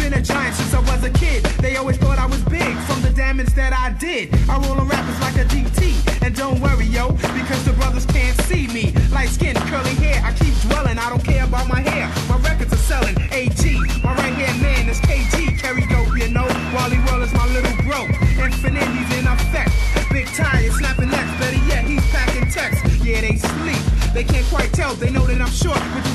been a giant since I was a kid. They always thought I was big from the damage that I did. I roll on rappers like a DT. And don't worry, yo, because the brothers can't see me. Light skin, curly hair, I keep dwelling. I don't care about my hair. My records are selling. AG, my right hand man is KG. Carry dope, you know. Wally World is my little bro. Infinite, he's in effect. Big tires, snapping necks. Better yet, he's packing text. Yeah, they sleep. They can't quite tell. They know that I'm short with